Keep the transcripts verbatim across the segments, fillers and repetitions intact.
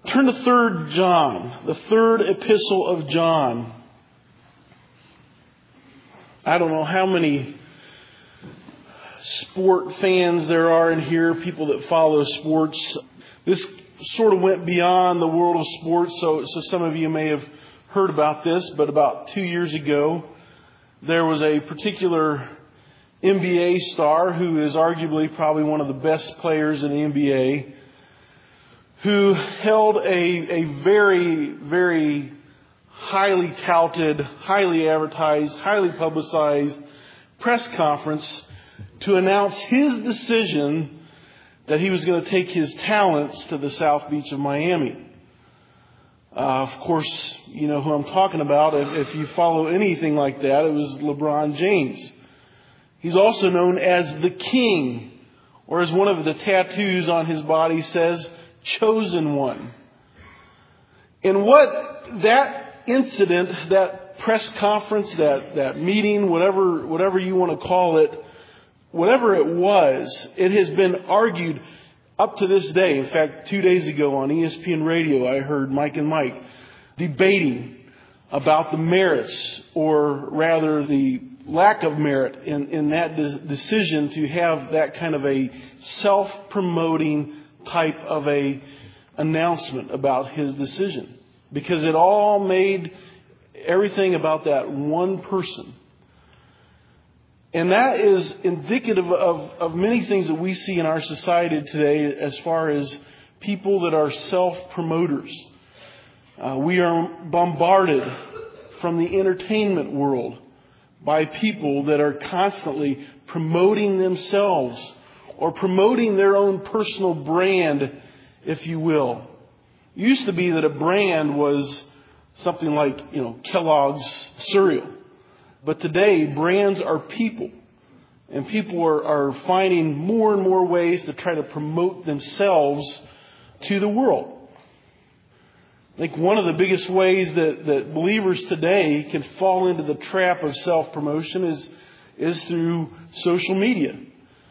Turn to third John, the third epistle of John. I don't know how many sport fans there are in here, people that follow sports. This sort of went beyond the world of sports, so, so some of you may have heard about this, but about two years ago, there was a particular N B A star who is arguably probably one of the best players in the N B A, who held a, a very, very highly touted, highly advertised, highly publicized press conference to announce his decision that he was going to take his talents to the South Beach of Miami. Uh, of course, you know who I'm talking about. If, if you follow anything like that, it was LeBron James. He's also known as the King, or as one of the tattoos on his body says, Chosen One. And what that incident, that press conference, that, that meeting, whatever, whatever you want to call it, whatever it was, it has been argued up to this day. In fact, two days ago on E S P N Radio, I heard Mike and Mike debating about the merits, or rather the lack of merit in, in that de- decision to have that kind of a self-promoting type of a announcement about his decision. Because it all made everything about that one person. And that is indicative of, of many things that we see in our society today as far as people that are self-promoters. Uh, we are bombarded from the entertainment world by people that are constantly promoting themselves or promoting their own personal brand, if you will. It used to be that a brand was something like, you know, Kellogg's cereal. But today, brands are people. And people are, are finding more and more ways to try to promote themselves to the world. I think one of the biggest ways that, that believers today can fall into the trap of self-promotion is, is through social media.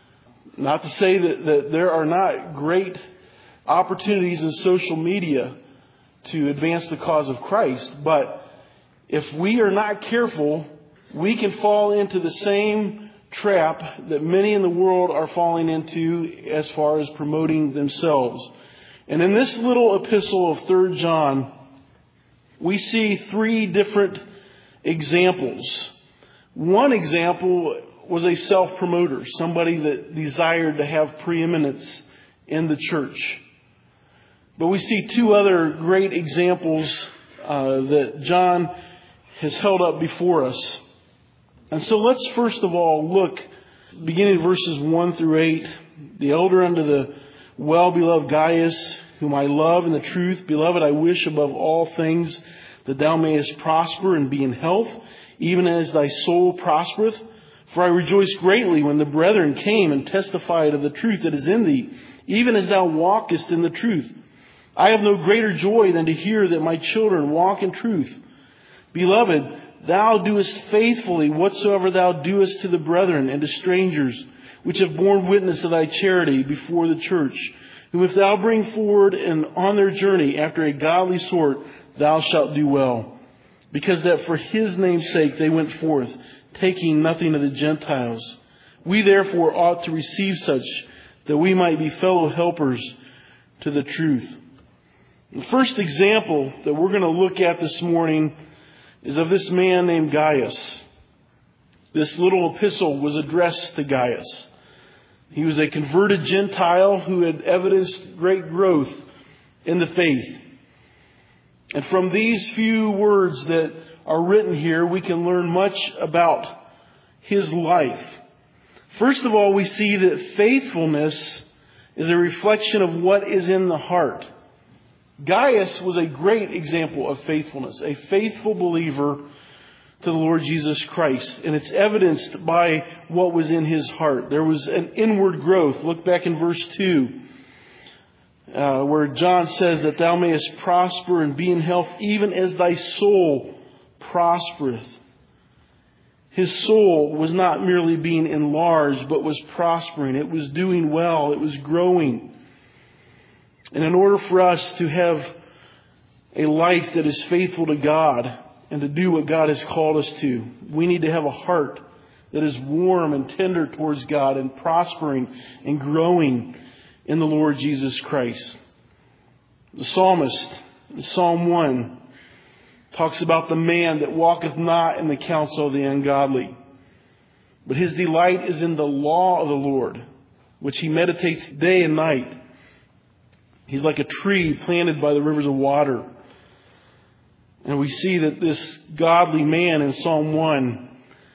Not to say that, that there are not great opportunities in social media to advance the cause of Christ, but if we are not careful, we can fall into the same trap that many in the world are falling into as far as promoting themselves. And in this little epistle of third John, we see three different examples. One example was a self-promoter, somebody that desired to have preeminence in the church. But we see two other great examples uh, that John has held up before us. And so let's first of all look, beginning verses one through eight. The elder unto the well-beloved Gaius, whom I love in the truth. Beloved, I wish above all things that thou mayest prosper and be in health, even as thy soul prospereth. For I rejoiced greatly when the brethren came and testified of the truth that is in thee, even as thou walkest in the truth. I have no greater joy than to hear that my children walk in truth. Beloved, thou doest faithfully whatsoever thou doest to the brethren and to strangers, which have borne witness of thy charity before the church, whom if thou bring forward and on their journey after a godly sort, thou shalt do well. Because that for his name's sake they went forth, taking nothing of the Gentiles. We therefore ought to receive such, that we might be fellow helpers to the truth. The first example that we're going to look at this morning is of this man named Gaius. This little epistle was addressed to Gaius. He was a converted Gentile who had evidenced great growth in the faith. And from these few words that are written here, we can learn much about his life. First of all, we see that faithfulness is a reflection of what is in the heart. Gaius was a great example of faithfulness, a faithful believer to the Lord Jesus Christ. And it's evidenced by what was in his heart. There was an inward growth. Look back in verse two, uh, where John says that thou mayest prosper and be in health, even as thy soul prospereth. His soul was not merely being enlarged, but was prospering. It was doing well. It was growing. And in order for us to have a life that is faithful to God and to do what God has called us to. We need to have a heart that is warm and tender towards God and prospering and growing in the Lord Jesus Christ. The psalmist, in Psalm one, talks about the man that walketh not in the counsel of the ungodly, but his delight is in the law of the Lord, which he meditates day and night. He's like a tree planted by the rivers of water. And we see that this godly man in Psalm one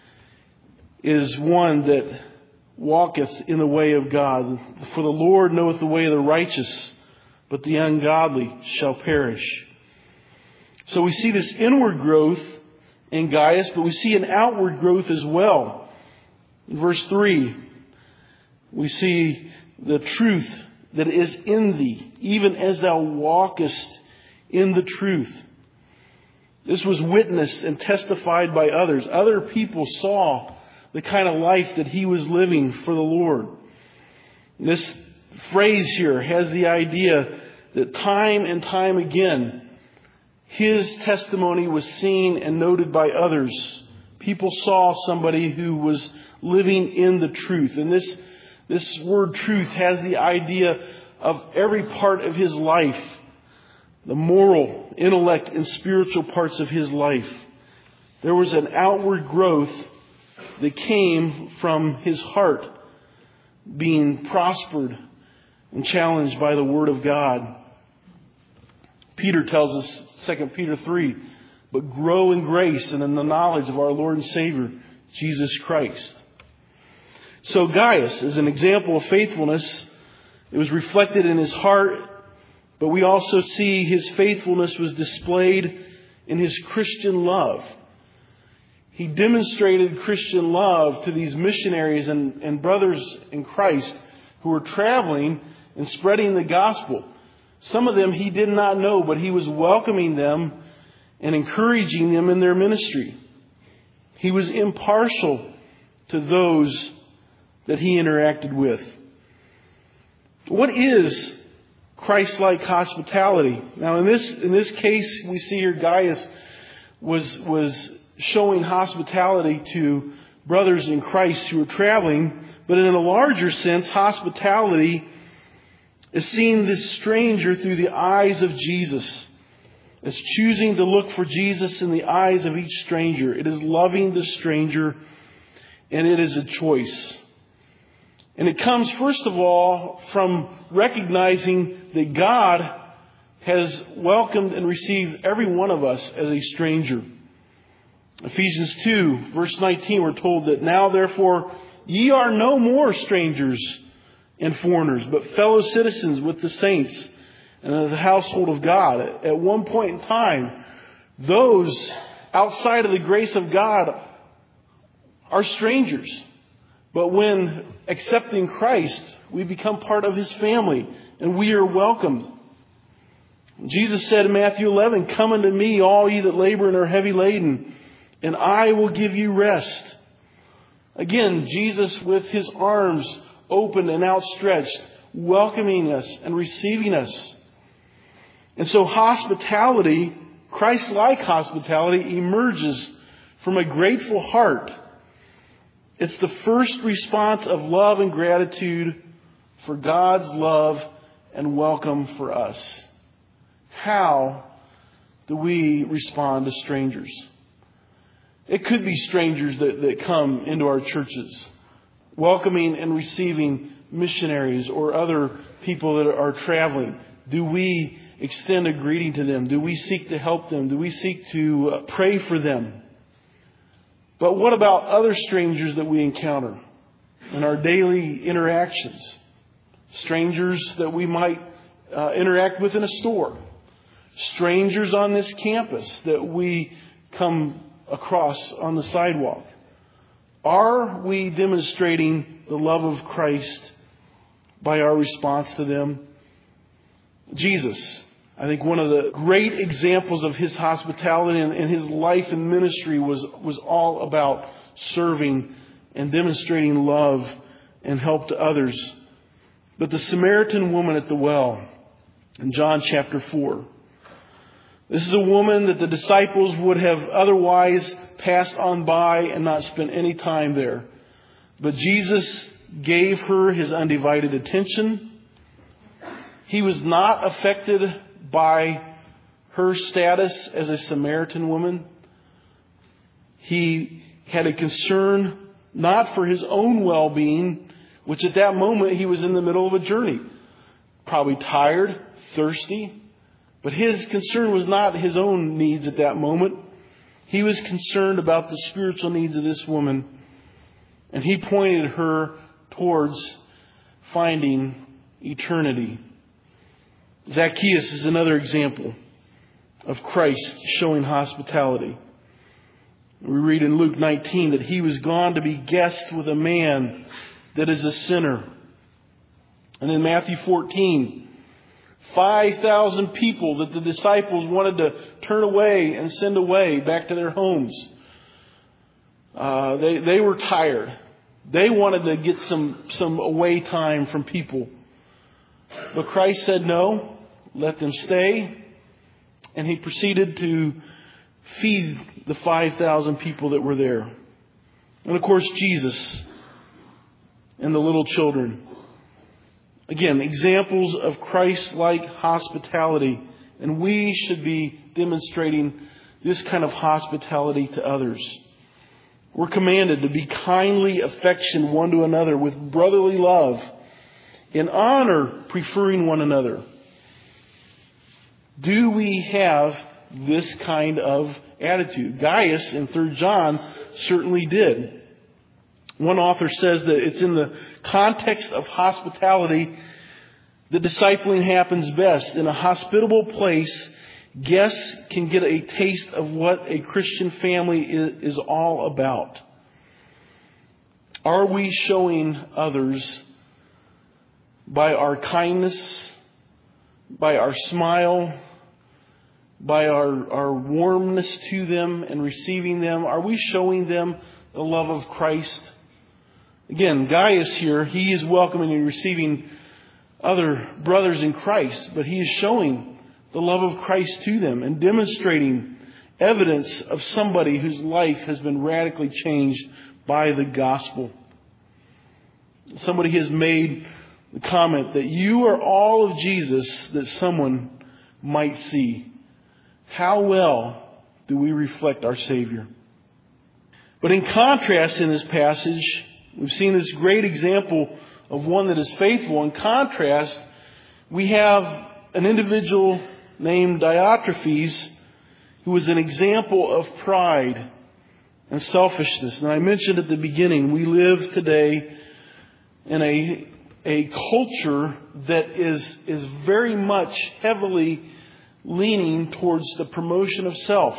is one that walketh in the way of God. For the Lord knoweth the way of the righteous, but the ungodly shall perish. So we see this inward growth in Gaius, but we see an outward growth as well. In verse three, we see the truth that is in thee, even as thou walkest in the truth. This was witnessed and testified by others. Other people saw the kind of life that he was living for the Lord. This phrase here has the idea that time and time again, his testimony was seen and noted by others. People saw somebody who was living in the truth. And this, this word truth has the idea of every part of his life. The moral, intellect, and spiritual parts of his life. There was an outward growth that came from his heart being prospered and challenged by the Word of God. Peter tells us, Second Peter three, but grow in grace and in the knowledge of our Lord and Savior, Jesus Christ. So Gaius is an example of faithfulness. It was reflected in his heart, but we also see his faithfulness was displayed in his Christian love. He demonstrated Christian love to these missionaries and, and brothers in Christ who were traveling and spreading the gospel. Some of them he did not know, but he was welcoming them and encouraging them in their ministry. He was impartial to those that he interacted with. What is Christ-like hospitality? Now, in this in this case, we see here Gaius was was showing hospitality to brothers in Christ who were traveling, but in a larger sense, hospitality is seeing this stranger through the eyes of Jesus. It's choosing to look for Jesus in the eyes of each stranger. It is loving the stranger, and it is a choice. And it comes, first of all, from recognizing that God has welcomed and received every one of us as a stranger. Ephesians two, verse nineteen, we're told that now, therefore, ye are no more strangers and foreigners, but fellow citizens with the saints and of the household of God. At one point in time, those outside of the grace of God are strangers. But when accepting Christ, we become part of His family and we are welcomed. Jesus said in Matthew eleven, come unto me, all ye that labor and are heavy laden, and I will give you rest. Again, Jesus with His arms open and outstretched, welcoming us and receiving us. And so hospitality, Christ-like hospitality, emerges from a grateful heart. It's the first response of love and gratitude for God's love and welcome for us. How do we respond to strangers? It could be strangers that, that come into our churches, welcoming and receiving missionaries or other people that are traveling. Do we extend a greeting to them? Do we seek to help them? Do we seek to pray for them? But what about other strangers that we encounter in our daily interactions? Strangers that we might uh, interact with in a store. Strangers on this campus that we come across on the sidewalk. Are we demonstrating the love of Christ by our response to them? Jesus, I think one of the great examples of His hospitality and, and His life and ministry was, was all about serving and demonstrating love and help to others. But the Samaritan woman at the well in John chapter four, This is a woman that the disciples would have otherwise passed on by and not spent any time there. But Jesus gave her His undivided attention. He was not affected by her status as a Samaritan woman. He had a concern not for His own well-being, which at that moment He was in the middle of a journey. Probably tired, thirsty. But His concern was not His own needs at that moment. He was concerned about the spiritual needs of this woman. And He pointed her towards finding eternity. Zacchaeus is another example of Christ showing hospitality. We read in Luke nineteen that he was gone to be guest with a man that is a sinner. And in Matthew fourteen, five thousand people that the disciples wanted to turn away and send away back to their homes. Uh, they, they were tired. They wanted to get some, some away time from people. But Christ said no, let them stay. And He proceeded to feed the five thousand people that were there. And of course, Jesus and the little children. Again, examples of Christ-like hospitality. And we should be demonstrating this kind of hospitality to others. We're commanded to be kindly affectioned one to another with brotherly love, in honor preferring one another. Do we have this kind of attitude? Gaius in Third John certainly did. One author says that it's in the context of hospitality that discipling happens best. In a hospitable place, guests can get a taste of what a Christian family is all about. Are we showing others by our kindness, by our smile, by our, our warmness to them and receiving them? Are we showing them the love of Christ? Again, Gaius here, he is welcoming and receiving other brothers in Christ, but he is showing the love of Christ to them and demonstrating evidence of somebody whose life has been radically changed by the gospel. Somebody has made the comment that you are all of Jesus that someone might see. How well do we reflect our Savior? But in contrast in this passage, we've seen this great example of one that is faithful. In contrast, we have an individual named Diotrephes who was an example of pride and selfishness. And I mentioned at the beginning, we live today in a, a culture that is, is very much heavily leaning towards the promotion of self.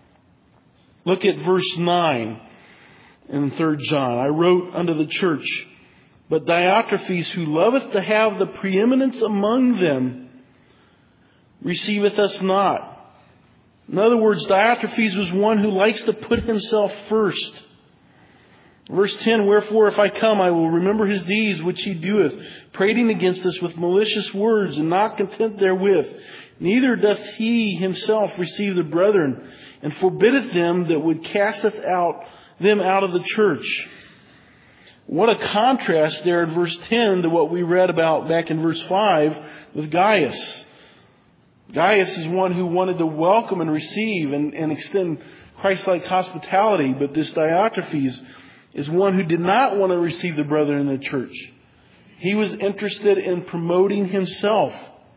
Look at verse nine in Third John. I wrote unto the church, but Diotrephes, who loveth to have the preeminence among them, receiveth us not. In other words, Diotrephes was one who likes to put himself first. Verse ten, wherefore if I come, I will remember his deeds which he doeth, prating against us with malicious words, and not content therewith. Neither doth he himself receive the brethren, and forbiddeth them that would casteth out them out of the church. What a contrast there in verse ten to what we read about back in verse five with Gaius. Gaius is one who wanted to welcome and receive and, and extend Christ-like hospitality, but this Diotrephes is one who did not want to receive the brethren in the church. He was interested in promoting himself.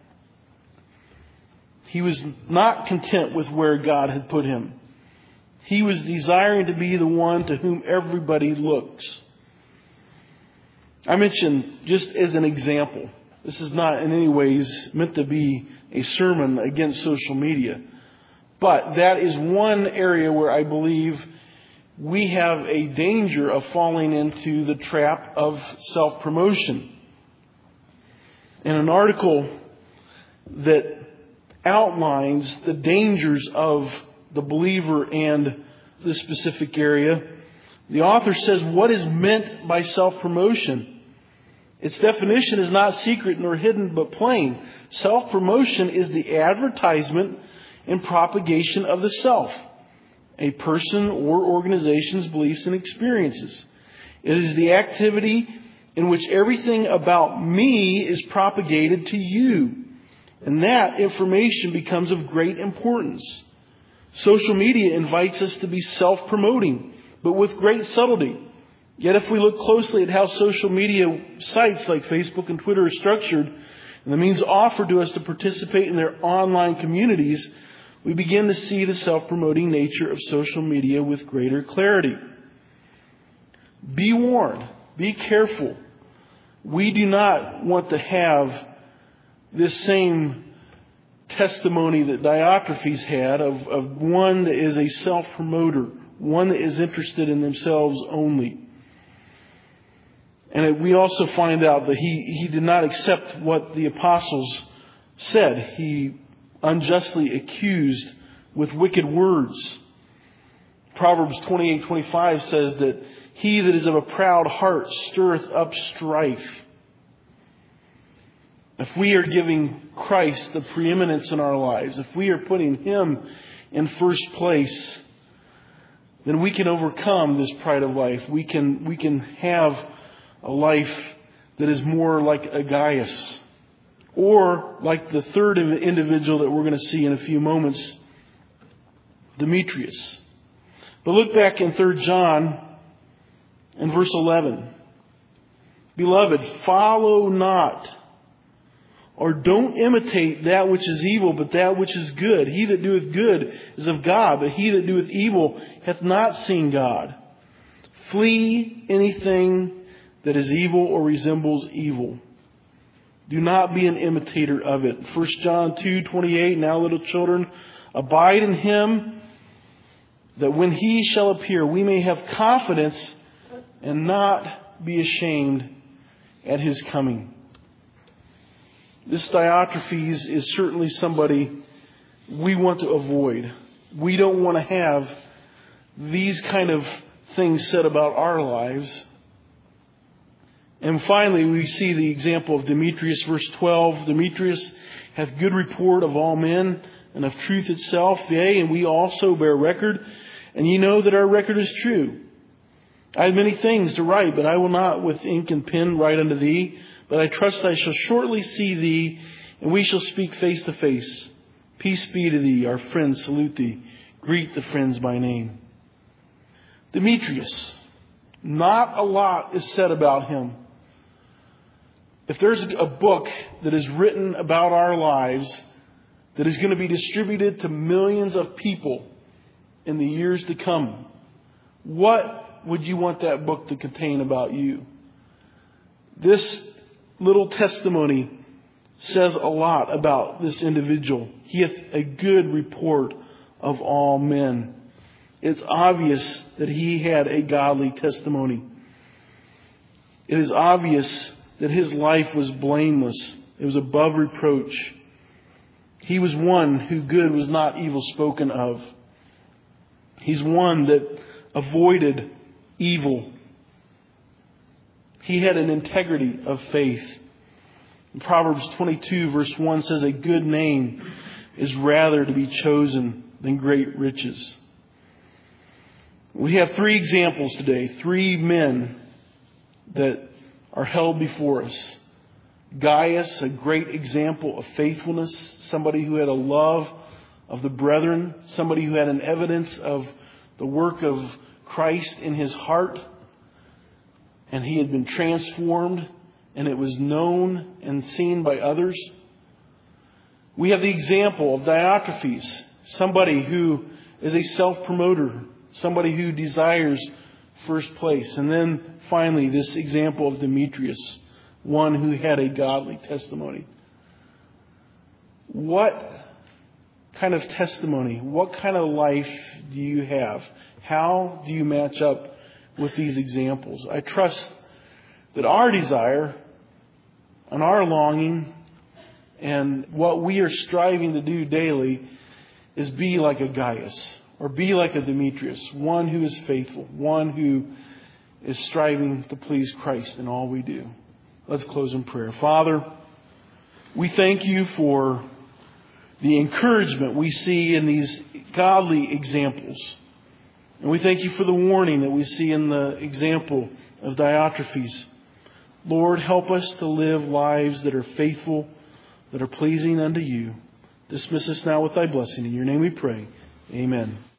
He was not content with where God had put him. He was desiring to be the one to whom everybody looks. I mentioned just as an example, this is not in any ways meant to be a sermon against social media, but that is one area where I believe we have a danger of falling into the trap of self-promotion. In an article that outlines the dangers of the believer and this specific area, the author says what is meant by self-promotion. Its definition is not secret nor hidden but plain. Self-promotion is the advertisement and propagation of the self, a person or organization's beliefs and experiences. It is the activity in which everything about me is propagated to you. And that information becomes of great importance. Social media invites us to be self-promoting, but with great subtlety. Yet if we look closely at how social media sites like Facebook and Twitter are structured, and the means offered to us to participate in their online communities, we begin to see the self-promoting nature of social media with greater clarity. Be warned. Be careful. We do not want to have this same testimony that Diotrephes had of, of one that is a self-promoter, one that is interested in themselves only. And we also find out that he, he did not accept what the apostles said. He unjustly accused with wicked words. Proverbs twenty-eight twenty-five says that he that is of a proud heart stirreth up strife. If we are giving Christ the preeminence in our lives, if we are putting Him in first place, then we can overcome this pride of life. We can, we can have a life that is more like a Gaius, or like the third individual that we're going to see in a few moments, Demetrius. But look back in Third John in verse eleven. Beloved, follow not, or don't imitate that which is evil, but that which is good. He that doeth good is of God, but he that doeth evil hath not seen God. Flee anything that is evil or resembles evil. Do not be an imitator of it. First John two twenty-eight, now little children, abide in Him, that when He shall appear, we may have confidence and not be ashamed at His coming. This Diotrephes is certainly somebody we want to avoid. We don't want to have these kind of things said about our lives. And finally, we see the example of Demetrius, verse twelve. Demetrius hath good report of all men and of truth itself. Yea, and we also bear record. And ye know that our record is true. I have many things to write, but I will not with ink and pen write unto thee. But I trust I shall shortly see thee, and we shall speak face to face. Peace be to thee. Our friends salute thee. Greet the friends by name. Demetrius. Not a lot is said about him. If there's a book that is written about our lives that is going to be distributed to millions of people in the years to come, what would you want that book to contain about you? This little testimony says a lot about this individual. He hath a good report of all men. It's obvious that he had a godly testimony. It is obvious that his life was blameless. It was above reproach. He was one who good was not evil spoken of. He's one that avoided evil. He had an integrity of faith. In Proverbs twenty-two verse one says, a good name is rather to be chosen than great riches. We have three examples today. Three men that are held before us. Gaius, a great example of faithfulness. Somebody who had a love of the brethren. Somebody who had an evidence of the work of Christ in his heart. And he had been transformed. And it was known and seen by others. We have the example of Diotrephes. Somebody who is a self-promoter. Somebody who desires first place. And then finally, this example of Demetrius, one who had a godly testimony. What kind of testimony, what kind of life do you have? How do you match up with these examples? I trust that our desire and our longing and what we are striving to do daily is be like a Gaius or be like a Demetrius, one who is faithful, one who is striving to please Christ in all we do. Let's close in prayer. Father, we thank you for the encouragement we see in these godly examples. And we thank you for the warning that we see in the example of Diotrephes. Lord, help us to live lives that are faithful, that are pleasing unto you. Dismiss us now with thy blessing. In your name we pray. Amen.